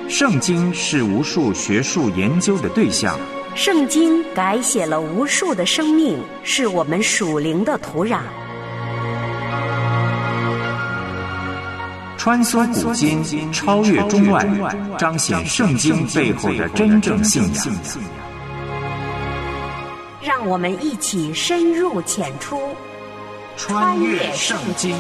圣经是无数学术研究的对象， 圣经改写了无数的生命，是我们属灵的土壤。 穿梭古今，超越中外，彰显圣经背后的真正信仰。 让我们一起深入浅出， 穿越圣经。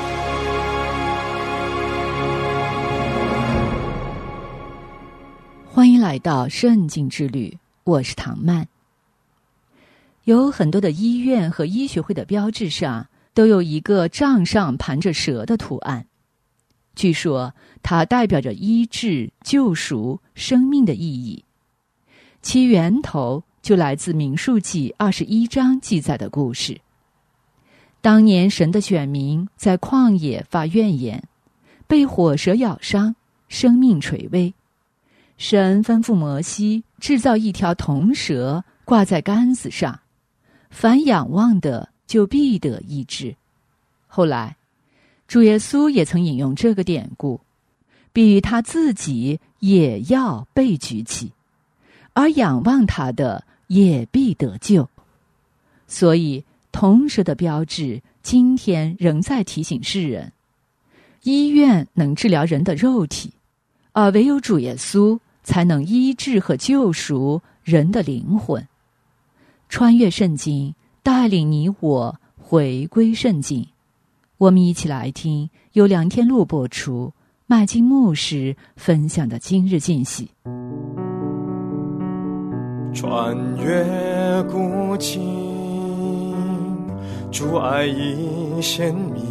欢迎来到圣经之旅，我是唐曼。有很多的医院和医学会的标志上都有一个杖上盘着蛇的图案，据说它代表着医治、救赎、生命的意义。其源头就来自民数记21章记载的故事。当年神的选民在旷野发怨言，被火蛇咬伤，生命垂危。神吩咐摩西制造一条铜蛇，挂在杆子上，凡仰望的就必得医治。后来主耶稣也曾引用这个典故，比喻他自己也要被举起，而仰望他的也必得救。所以铜蛇的标志今天仍在提醒世人，医院能治疗人的肉体，而唯有主耶稣才能医治和救赎人的灵魂。穿越圣经，带领你我回归圣经。我们一起来听由梁天禄播出，麦金牧师分享的今日信息。 穿越古今，主爱已显明，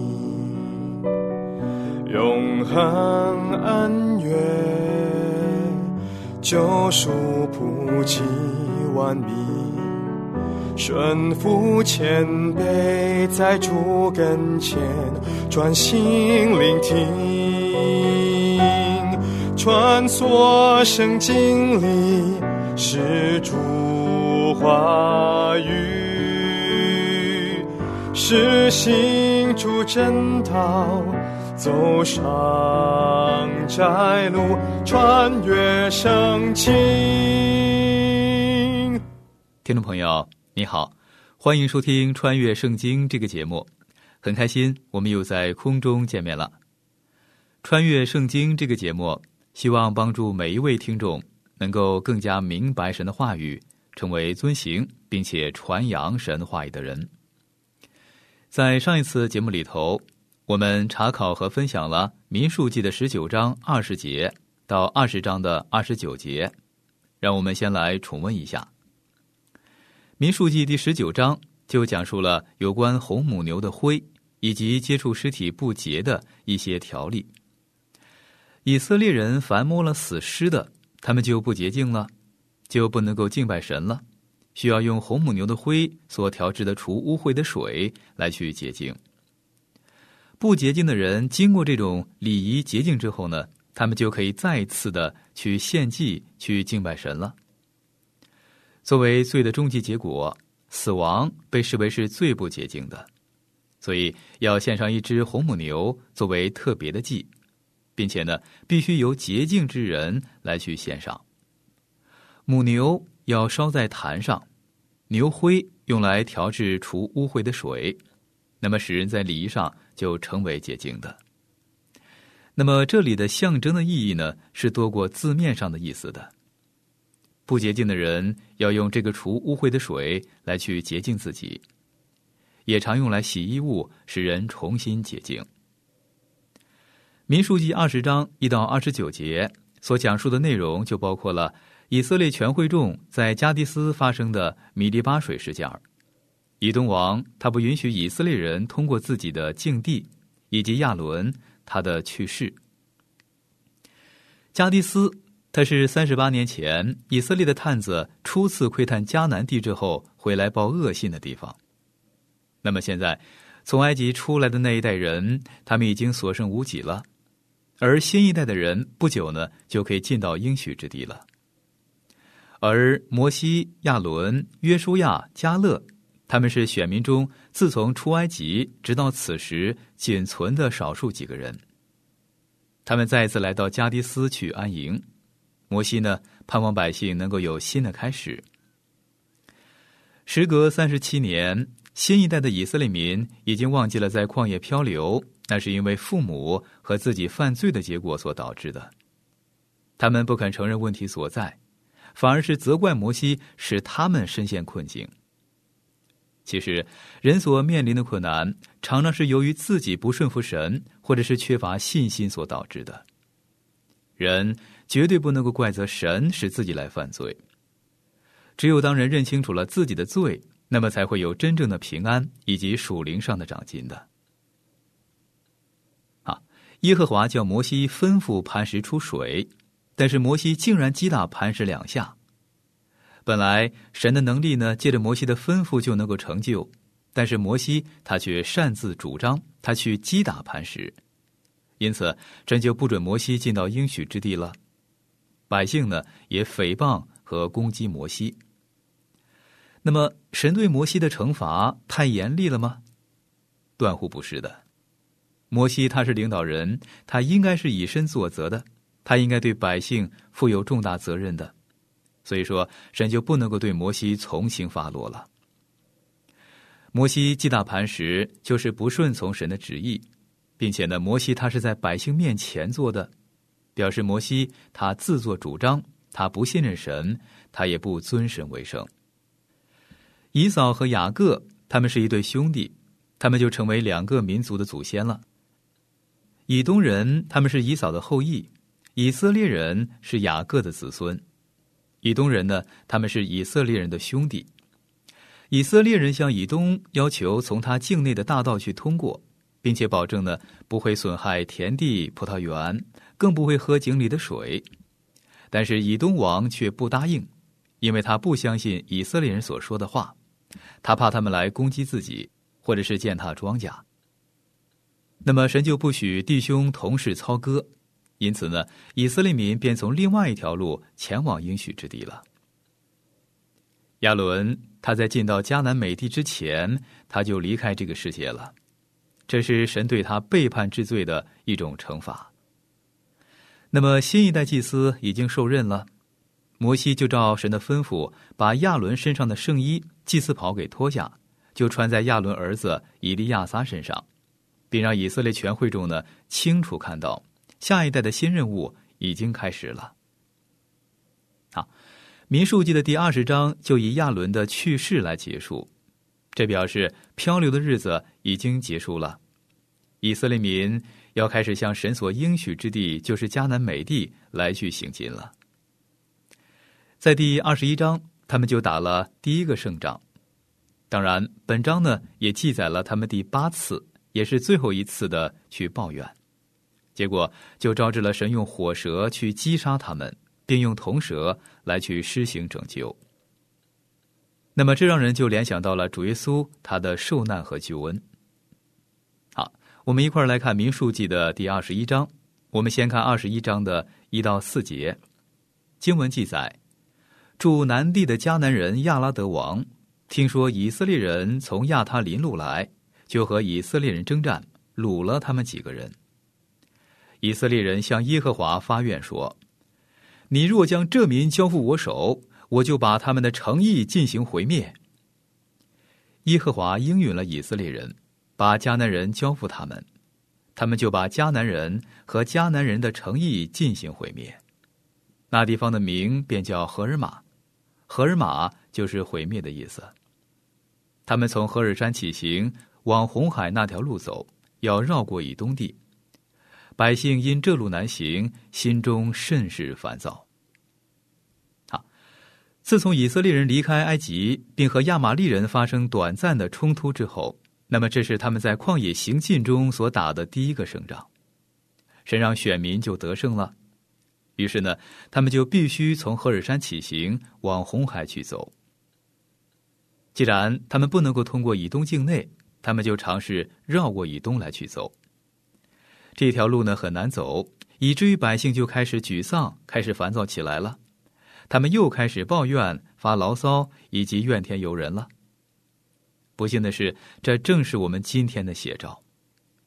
永恒恩怨，救赎普及万民，顺服谦卑，在主跟前专心聆听，穿梭圣经里是主话语，是行主真道，走上窄路，穿越圣经。 听众朋友你好，欢迎收听穿越圣经这个节目，很开心我们又在空中见面了。穿越圣经这个节目希望帮助每一位听众能够更加明白神的话语，成为遵行并且传扬神话语的人。在上一次节目里头，我们查考和分享了民数记的19章20节到20章的29节，让我们先来重温一下。民数记第19章就讲述了有关红母牛的灰以及接触尸体不洁的一些条例。以色列人凡摸了死尸的，他们就不洁净了，就不能够敬拜神了，需要用红母牛的灰所调制的除污秽的水来去洁净。不洁净的人经过这种礼仪洁净之后呢，他们就可以再次的去献祭，去敬拜神了。作为罪的终极结果，死亡被视为是最不洁净的，所以要献上一只红母牛作为特别的祭，并且呢，必须由洁净之人来去献上。母牛要烧在坛上，牛灰用来调制除污秽的水，那么使人在礼仪上就成为洁净的。那么这里的象征的意义呢，是多过字面上的意思的。不洁净的人要用这个除污秽的水来去洁净自己，也常用来洗衣物，使人重新洁净。民数记20章1到29节所讲述的内容就包括了以色列全会众在加迪斯发生的米利巴水事件，以东王他不允许以色列人通过自己的境地，以及亚伦他的去世。加迪斯他是38年前以色列的探子初次窥探迦南地之后回来报恶信的地方。那么现在从埃及出来的那一代人，他们已经所剩无几了，而新一代的人不久呢就可以进到应许之地了。而摩西、亚伦、约书亚、迦勒，他们是选民中自从出埃及直到此时仅存的少数几个人。 他们再一次来到加迪斯去安营。摩西呢，盼望百姓能够有新的开始。时隔37年，新一代的以色列民已经忘记了在旷野漂流，那是因为父母和自己犯罪的结果所导致的。他们不肯承认问题所在，反而是责怪摩西使他们深陷困境。其实，人所面临的困难，常常是由于自己不顺服神，或者是缺乏信心所导致的。人绝对不能够怪责神使自己来犯罪。只有当人认清楚了自己的罪，那么才会有真正的平安以及属灵上的长进的。耶和华叫摩西吩咐磐石出水，但是摩西竟然击打磐石2下。本来神的能力呢，借着摩西的吩咐就能够成就，但是摩西他却擅自主张，他去击打磐石，因此神就不准摩西进到应许之地了。百姓呢也诽谤和攻击摩西。那么神对摩西的惩罚太严厉了吗？断乎不是的。摩西他是领导人，他应该是以身作则的，他应该对百姓负有重大责任的。所以说神就不能够对摩西从轻发落了。摩西击打磐石就是不顺从神的旨意，并且呢，摩西他是在百姓面前做的，表示摩西他自作主张，他不信任神，他也不尊神为圣。以扫和雅各他们是一对兄弟，他们就成为2个民族的祖先了。以东人他们是以扫的后裔，以色列人是雅各的子孙。以东人呢，他们是以色列人的兄弟。以色列人向以东要求从他境内的大道去通过，并且保证呢不会损害田地、葡萄园，更不会喝井里的水。但是以东王却不答应，因为他不相信以色列人所说的话，他怕他们来攻击自己，或者是践踏庄稼。那么神就不许弟兄同室操戈，因此呢，以色列民便从另外一条路前往应许之地了。亚伦他在进到迦南美地之前，他就离开这个世界了，这是神对他背叛治罪的一种惩罚。那么新一代祭司已经受任了，摩西就照神的吩咐，把亚伦身上的圣衣祭司袍给脱下，就穿在亚伦儿子以利亚撒身上，并让以色列全会众呢清楚看到下一代的新任务已经开始了。好，民数记的第20章就以亚伦的去世来结束，这表示漂流的日子已经结束了。以色列民要开始向神所应许之地，就是迦南美地来去行进了。在第21章，他们就打了第一个胜仗。当然，本章呢也记载了他们第8次，也是最后一次的去抱怨。结果就招致了神用火蛇去击杀他们，并用铜蛇来去施行拯救。那么这让人就联想到了主耶稣他的受难和救恩。好，我们一块儿来看民数记的第21章。我们先看21章的1到4节。经文记载，住南地的迦南人亚拉德王听说以色列人从亚他林路来，就和以色列人征战，掳了他们几个人。以色列人向耶和华发愿说，你若将这民交付我手，我就把他们的城邑进行毁灭。耶和华应允了以色列人，把迦南人交付他们，他们就把迦南人和迦南人的城邑进行毁灭。那地方的名便叫何尔玛，何尔玛就是毁灭的意思。他们从何尔山起行，往红海那条路走，要绕过以东地。百姓因这路难行，心中甚是烦躁。好，自从以色列人离开埃及，并和亚玛力人发生短暂的冲突之后，那么这是他们在旷野行进中所打的第一个胜仗。神让选民就得胜了，于是呢，他们就必须从何尔山起行，往红海去走。既然他们不能够通过以东境内，他们就尝试绕过以东来去走。这条路呢很难走，以至于百姓就开始沮丧，开始烦躁起来了。他们又开始抱怨、发牢骚，以及怨天尤人了。不幸的是，这正是我们今天的写照。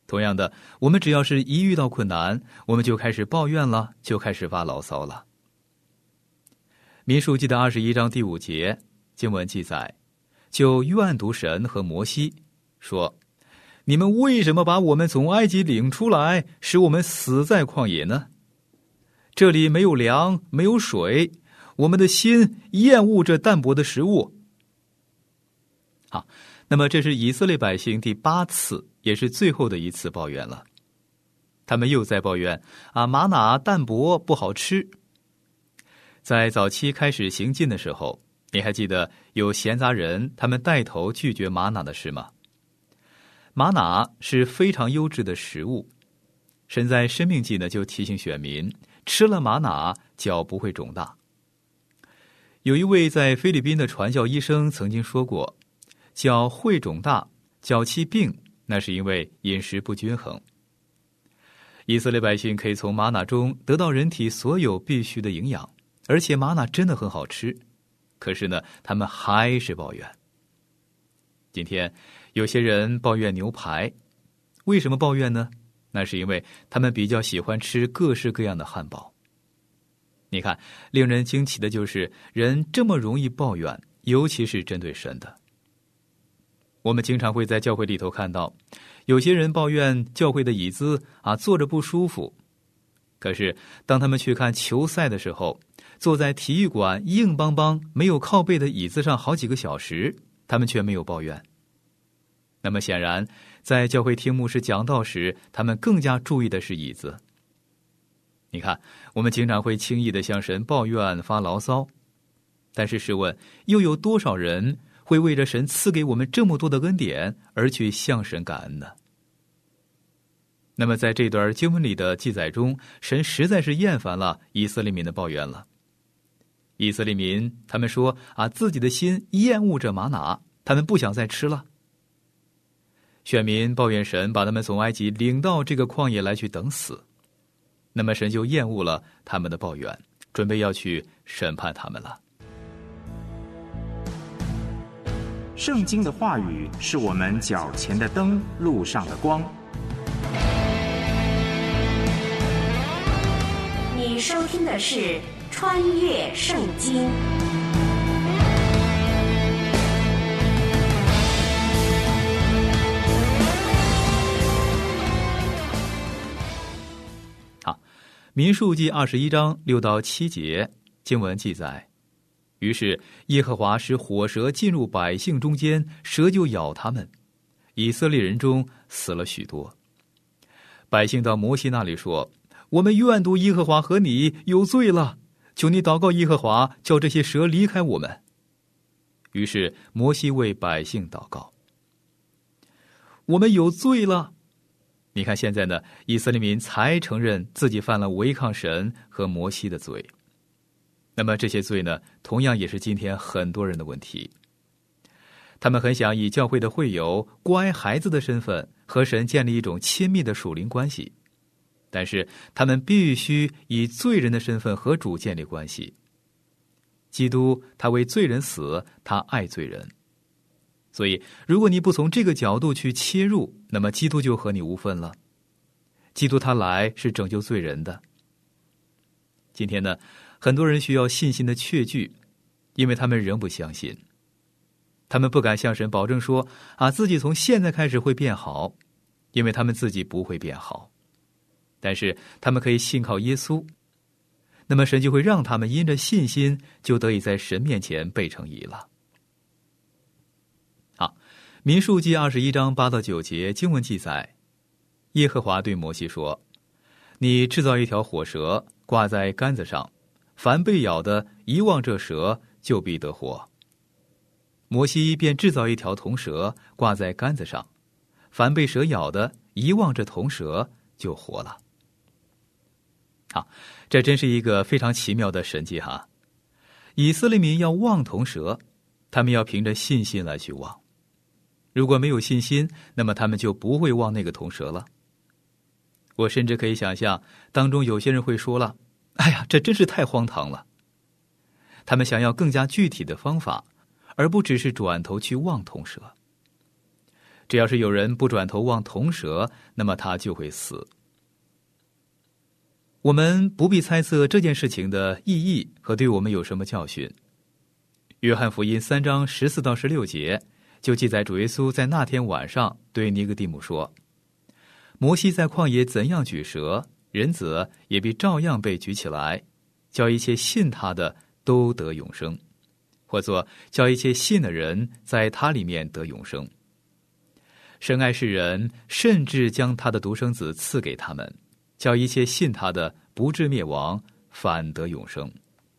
同样的，我们只要是一遇到困难，我们就开始抱怨了，就开始发牢骚了。民数记的21章第5节经文记载，就怨毒神和摩西说，你们为什么把我们从埃及领出来，使我们死在旷野呢？这里没有粮，没有水，我们的心厌恶这淡薄的食物。好，那么这是以色列百姓第8次，也是最后的一次抱怨了。他们又在抱怨玛拿淡薄不好吃。在早期开始行进的时候，你还记得有闲杂人他们带头拒绝玛拿的事吗？玛拿是非常优质的食物，神在申命记呢就提醒选民，吃了玛拿脚不会肿大。有一位在菲律宾的传教医生曾经说过，脚会肿大，脚气病，那是因为饮食不均衡。以色列百姓可以从玛拿中得到人体所有必需的营养，而且玛拿真的很好吃，可是呢，他们还是抱怨。今天有些人抱怨牛排，为什么抱怨呢？那是因为他们比较喜欢吃各式各样的汉堡。你看，令人惊奇的就是人这么容易抱怨，尤其是针对神的。我们经常会在教会里头看到，有些人抱怨教会的椅子坐着不舒服，可是当他们去看球赛的时候，坐在体育馆硬邦邦没有靠背的椅子上好几个小时，他们却没有抱怨。那么显然，在教会听牧师讲道时，他们更加注意的是椅子。你看，我们经常会轻易地向神抱怨发牢骚，但是试问，又有多少人会为着神赐给我们这么多的恩典而去向神感恩呢？那么在这段经文里的记载中，神实在是厌烦了以色列民的抱怨了。以色列民他们说自己的心厌恶着玛拿，他们不想再吃了。选民抱怨神把他们从埃及领到这个旷野来去等死，那么神就厌恶了他们的抱怨，准备要去审判他们了。 圣经的话语是我们脚前的灯，路上的光。 你收听的是《穿越圣经》。 好，民数记21章6到7节经文记载，于是耶和华使火蛇进入百姓中间，蛇就咬他们，以色列人中死了许多。百姓到摩西那里说，我们怨毒耶和华和你有罪了，求你祷告耶和华，叫这些蛇离开我们。于是摩西为百姓祷告，我们有罪了。你看现在呢，以色列民才承认自己犯了违抗神和摩西的罪。那么这些罪呢，同样也是今天很多人的问题。他们很想以教会的会友、乖孩子的身份和神建立一种亲密的属灵关系，但是他们必须以罪人的身份和主建立关系。基督他为罪人死，他爱罪人。所以如果你不从这个角度去切入，那么基督就和你无分了。基督他来是拯救罪人的。今天呢，很多人需要信心的确据，因为他们仍不相信。他们不敢向神保证说自己从现在开始会变好，因为他们自己不会变好。但是他们可以信靠耶稣，那么神就会让他们因着信心就得以在神面前被称义了。好，民数记21章8到9节经文记载，耶和华对摩西说，你制造一条火蛇，挂在杆子上，凡被咬的一望这蛇，就必得活。摩西便制造一条铜蛇，挂在杆子上，凡被蛇咬的一望这铜蛇，就活了。好，这真是一个非常奇妙的神迹哈！以色列民要望铜蛇，他们要凭着信心来去望。如果没有信心，那么他们就不会望那个铜蛇了。我甚至可以想象，当中有些人会说了，哎呀，这真是太荒唐了。他们想要更加具体的方法，而不只是转头去望铜蛇。 只要是有人不转头望铜蛇，那么他就会死。我们不必猜测这件事情的意义和对我们有什么教训。约翰福音3章14到16节就记载主耶稣在那天晚上对尼哥底母说：摩西在旷野怎样举蛇，人子也必照样被举起来，叫一切信他的都得永生，或作叫一切信的人在他里面得永生。神爱世人，甚至将他的独生子赐给他们，叫一切信他的不至灭亡，反得永生。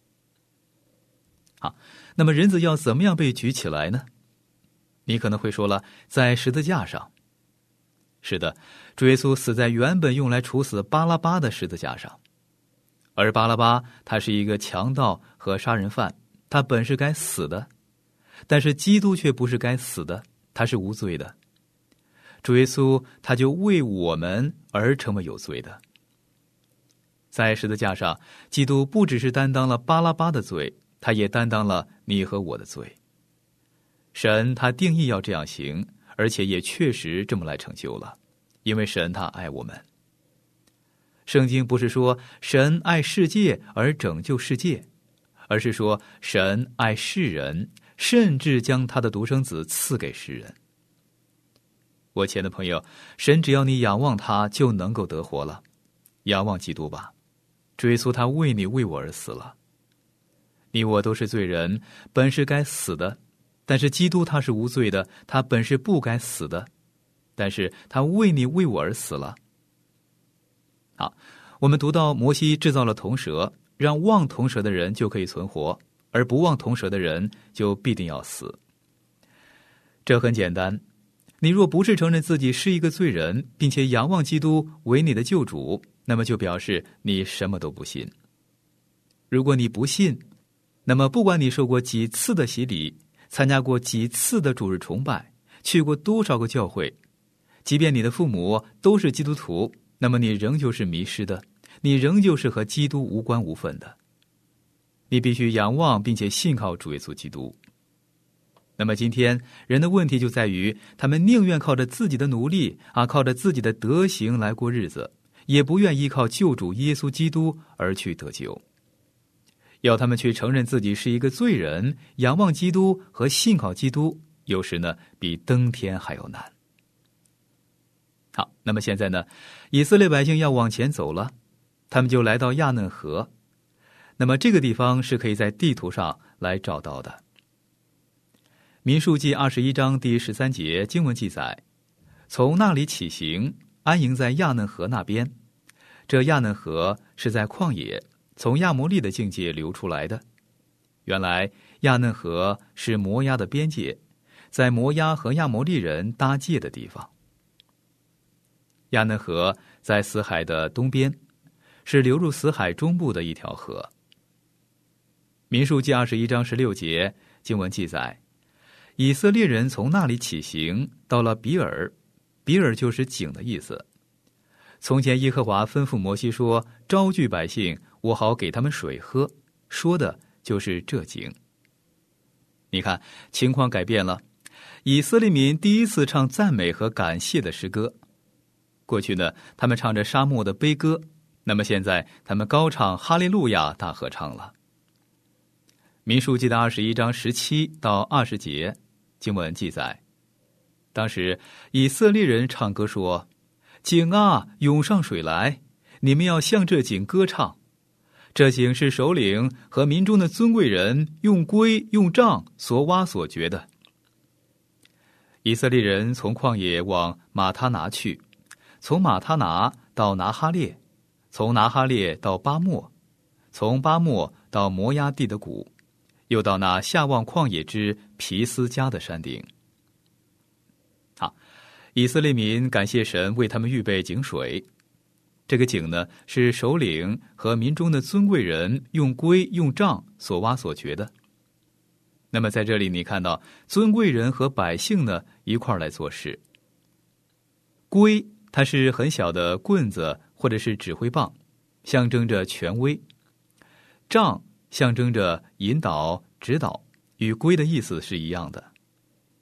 好，那么人子要怎么样被举起来呢？你可能会说了，在十字架上。是的，主耶稣死在原本用来处死巴拉巴的十字架上，而巴拉巴他是一个强盗和杀人犯，他本是该死的，但是基督却不是该死的，他是无罪的。主耶稣他就为我们而成为有罪的。在十字架上，基督不只是担当了巴拉巴的罪，他也担当了你和我的罪。神他定义要这样行，而且也确实这么来成就了，因为神他爱我们。圣经不是说神爱世界而拯救世界，而是说神爱世人，甚至将他的独生子赐给世人。我亲爱的朋友，神只要你仰望他就能够得活了。仰望基督吧，主耶稣他为你为我而死了。你我都是罪人，本是该死的，但是基督他是无罪的，他本是不该死的，但是他为你为我而死了。好，我们读到摩西制造了铜蛇，让望铜蛇的人就可以存活，而不望铜蛇的人就必定要死。这很简单，你若不是承认自己是一个罪人，并且仰望基督为你的救主，那么就表示你什么都不信。如果你不信，那么不管你受过几次的洗礼，参加过几次的主日崇拜，去过多少个教会，即便你的父母都是基督徒，那么你仍旧是迷失的，你仍旧是和基督无关无分的。你必须仰望并且信靠主耶稣基督。那么今天人的问题就在于，他们宁愿靠着自己的努力靠着自己的德行来过日子，也不愿依靠救主耶稣基督而去得救。要他们去承认自己是一个罪人，仰望基督和信靠基督，有时呢比登天还要难。好，那么现在呢，以色列百姓要往前走了，他们就来到亚嫩河。那么这个地方是可以在地图上来找到的。民数记21章第13节经文记载，从那里起行，安营在亚嫩河那边。这亚嫩河是在旷野，从亚摩利的境界流出来的。原来亚嫩河是摩押的边界，在摩押和亚摩利人搭界的地方。亚嫩河在死海的东边，是流入死海中部的一条河。民数记21章16节经文记载，以色列人从那里起行，到了比尔，比尔就是井的意思。从前耶和华吩咐摩西说，招聚百姓，我好给他们水喝，说的就是这井。你看，情况改变了，以色列民第一次唱赞美和感谢的诗歌。过去呢，他们唱着沙漠的悲歌，那么现在他们高唱哈利路亚大合唱了。民数记的21章17到20节经文记载，当时以色列人唱歌说，井啊，涌上水来，你们要向这井歌唱。这井是首领和民中的尊贵人用规用杖所挖所掘的。以色列人从旷野往马他拿去，从马他拿到拿哈列，从拿哈列到巴莫，从巴莫到摩押地的谷，又到那下望旷野之皮斯加的山顶。好，以色列民感谢神为他们预备井水。这个井呢，是首领和民中的尊贵人用规用杖所挖所掘的。那么在这里你看到尊贵人和百姓呢一块来做事。规它是很小的棍子或者是指挥棒，象征着权威。杖象征着引导指导，与规的意思是一样的。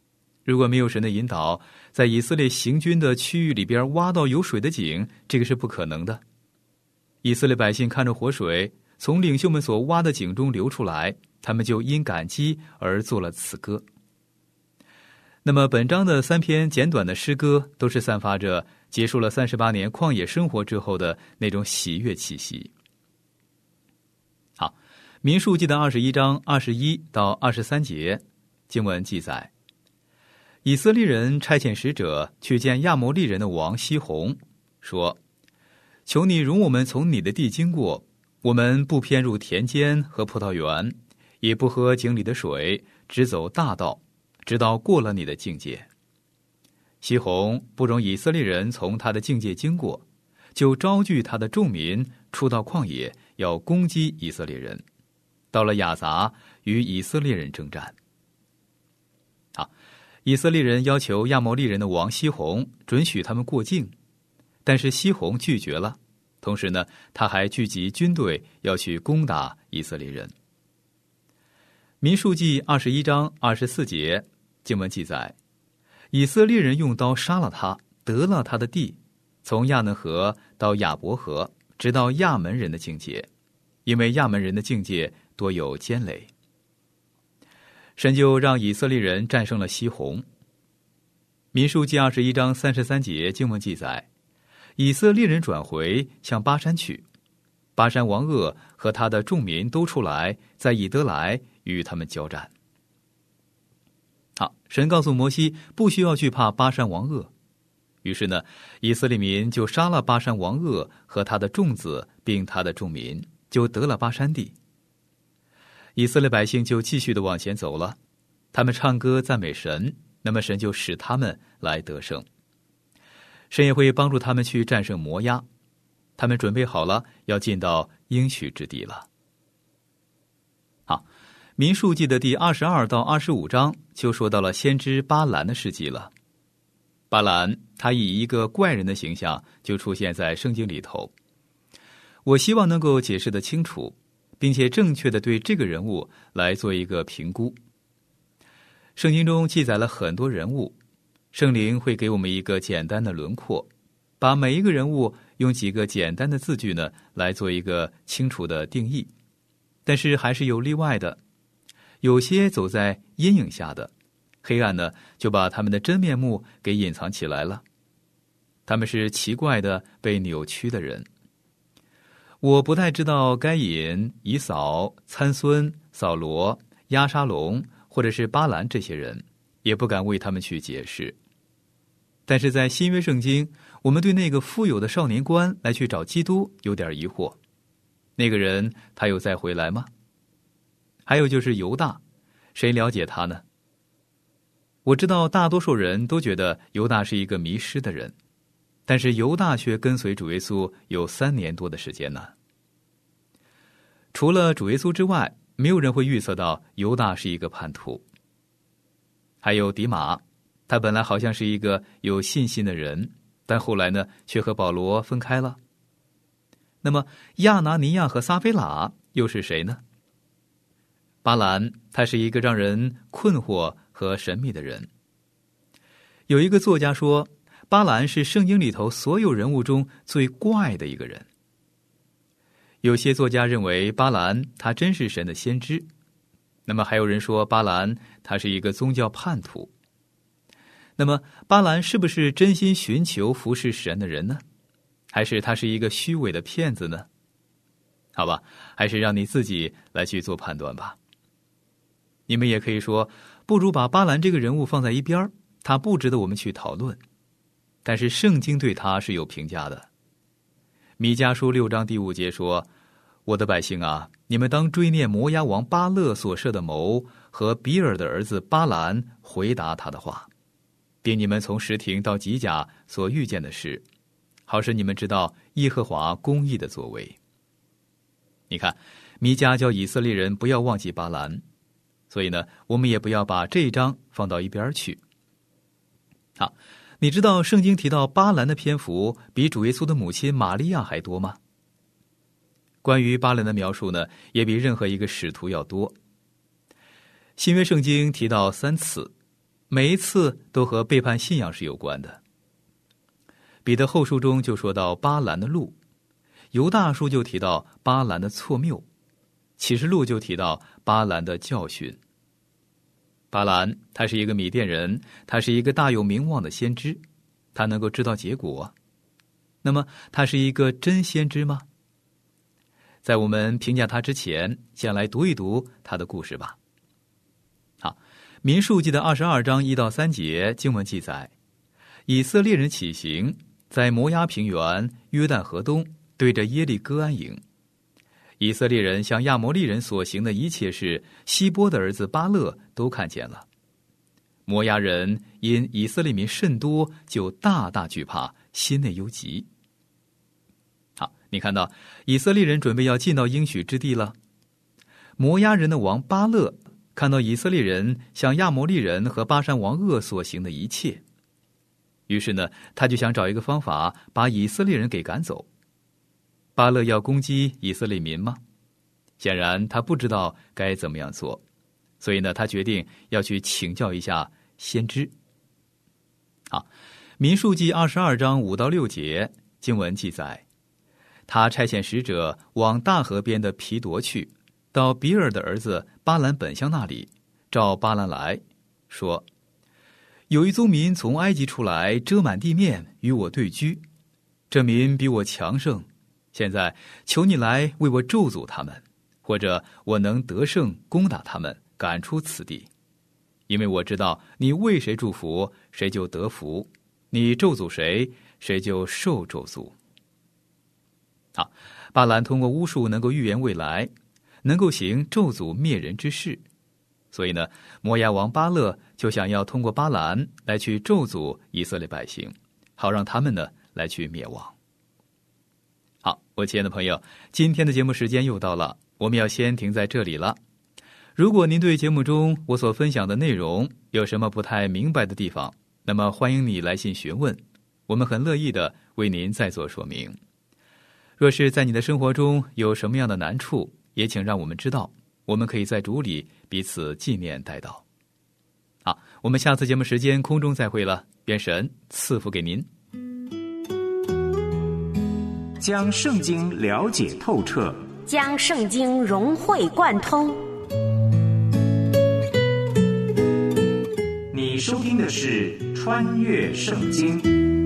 如果没有神的引导，在以色列行军的区域里边挖到有水的井，这个是不可能的。以色列百姓看着活水从领袖们所挖的井中流出来，他们就因感激而作了此歌。那么本章的3篇简短的诗歌都是散发着结束了38年旷野生活之后的那种喜悦气息。好，民数记的21章21到23节经文记载，以色列人差遣使者去见亚摩利人的王西宏，说：求你容我们从你的地经过，我们不偏入田间和葡萄园，也不喝井里的水，只走大道，直到过了你的境界。西宏不容以色列人从他的境界经过，就招聚他的众民出到旷野，要攻击以色列人，到了亚杂，与以色列人征战。好，以色列人要求亚摩利人的王西宏准许他们过境，但是西宏拒绝了，同时呢，他还聚集军队要去攻打以色列人。民数记21章24节经文记载，以色列人用刀杀了他，得了他的地，从亚嫩河到亚伯河，直到亚门人的境界，因为亚门人的境界多有坚垒。神就让以色列人战胜了西宏。民数记21章33节经文记载，以色列人转回向巴山去，巴山王噩和他的众民都出来，在以德来与他们交战。好，神告诉摩西不需要惧怕巴山王噩，于是呢，以色列民就杀了巴山王噩和他的众子并他的众民，就得了巴山地。以色列百姓就继续的往前走了，他们唱歌赞美神，那么神就使他们来得胜。神也会帮助他们去战胜摩押，他们准备好了要进到应许之地了。好，民数记的第22到25章就说到了先知巴兰的事迹了。巴兰他以一个怪人的形象就出现在圣经里头，我希望能够解释得清楚，并且正确的对这个人物来做一个评估。圣经中记载了很多人物，圣灵会给我们一个简单的轮廓，把每一个人物用几个简单的字句呢来做一个清楚的定义。但是还是有例外的，有些走在阴影下的黑暗呢，就把他们的真面目给隐藏起来了。他们是奇怪的被扭曲的人。我不太知道该隐、以扫、参孙、扫罗、押沙龙或者是巴兰这些人，也不敢为他们去解释。但是在新约圣经，我们对那个富有的少年官来去找基督有点疑惑，那个人他有再回来吗？还有就是犹大，谁了解他呢？我知道大多数人都觉得犹大是一个迷失的人，但是犹大却跟随主耶稣有3年多的时间呢。除了主耶稣之外，没有人会预测到犹大是一个叛徒。还有底马，他本来好像是一个有信心的人，但后来呢，却和保罗分开了。那么亚拿尼亚和撒非喇又是谁呢？巴兰他是一个让人困惑和神秘的人。有一个作家说，巴兰是圣经里头所有人物中最怪的一个人。有些作家认为巴兰他真是神的先知，那么还有人说巴兰他是一个宗教叛徒。那么巴兰是不是真心寻求服侍神的人呢？还是他是一个虚伪的骗子呢？好吧，还是让你自己来去做判断吧。你们也可以说，不如把巴兰这个人物放在一边，他不值得我们去讨论。但是圣经对他是有评价的。弥迦书6章第5节说，我的百姓啊，你们当追念摩押王巴勒所设的谋和比尔的儿子巴兰回答他的话，并你们从什亭到吉甲所遇见的事，好使你们知道耶和华公义的作为。你看，弥迦叫以色列人不要忘记巴兰，所以呢，我们也不要把这一章放到一边去。好，你知道圣经提到巴兰的篇幅比主耶稣的母亲玛利亚还多吗？关于巴兰的描述呢，也比任何一个使徒要多。新约圣经提到3次， 每一次都和背叛信仰是有关的。彼得后书中就说到巴兰的路，犹大书就提到巴兰的错谬，启示录就提到巴兰的教训。巴兰他是一个米甸人，他是一个大有名望的先知，他能够知道结果。那么他是一个真先知吗？在我们评价他之前，先来读一读他的故事吧。好，民数记的22章1到3节经文记载，以色列人起行，在摩押平原约旦河东对着耶利哥安营。以色列人向亚摩利人所行的一切事，希波的儿子巴勒都看见了。摩押人因以色列民甚多，就大大惧怕，心内忧急。好，你看到以色列人准备要进到应许之地了。摩押人的王巴勒看到以色列人向亚摩利人和巴珊王噩所行的一切，于是呢，他就想找一个方法把以色列人给赶走。巴勒要攻击以色列民吗？显然他不知道该怎么样做，所以呢，他决定要去请教一下先知。好，民数记22章5到6节经文记载，他差遣使者往大河边的皮夺去，到比尔的儿子巴兰本乡那里，召巴兰来说，有一宗民从埃及出来，遮满地面，与我对居。这民比我强盛，现在求你来为我咒诅他们，或者我能得胜攻打他们，赶出此地。因为我知道你为谁祝福，谁就得福；你咒诅谁，谁就受咒诅。好，巴兰通过巫术能够预言未来，能够行咒诅灭人之事，所以呢，摩押王巴勒就想要通过巴兰来去咒诅以色列百姓，好让他们呢来去灭亡。好，我亲爱的朋友，今天的节目时间又到了，我们要先停在这里了。如果您对节目中我所分享的内容有什么不太明白的地方，那么欢迎你来信询问，我们很乐意的为您再做说明。若是在你的生活中有什么样的难处，也请让我们知道，我们可以在主里彼此纪念代祷。好，我们下次节目时间空中再会了，愿神赐福给您。 将圣经了解透彻， 将圣经融会贯通。 你收听的是《穿越圣经》。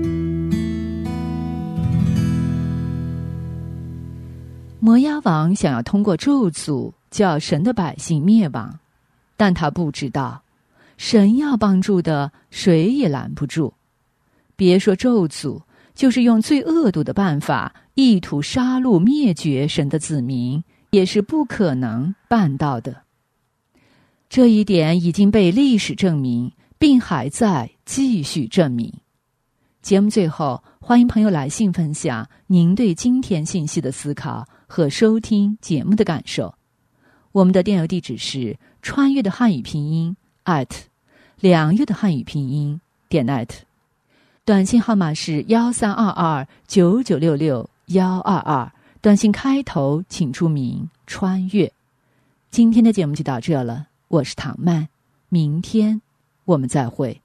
摩押王想要通过咒诅叫神的百姓灭亡，但他不知道，神要帮助的，谁也拦不住。别说咒诅，就是用最恶毒的办法，意图杀戮灭绝神的子民，也是不可能办到的。这一点已经被历史证明，并还在继续证明。节目最后，欢迎朋友来信分享您对今天信息的思考和收听节目的感受。我们的电邮地址是穿越的汉语拼音2月的汉语拼音.net， 短信号码是132299662122，短信开头请注明穿越。今天的节目就到这了，我是唐曼，明天我们再会。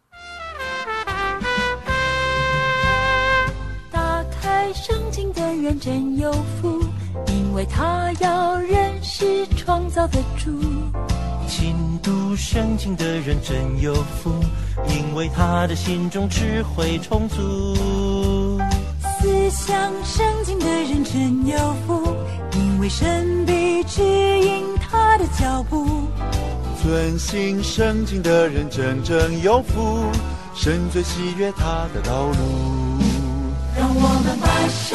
打开圣经的人真有福，因为他要认识创造的主。 勤读圣经的人真有福，因为他的心中智慧充足。 思想圣经的人真有福，因为神必指引他的脚步。 遵行圣经的人真正有福，神最喜悦他的道路。 让我们把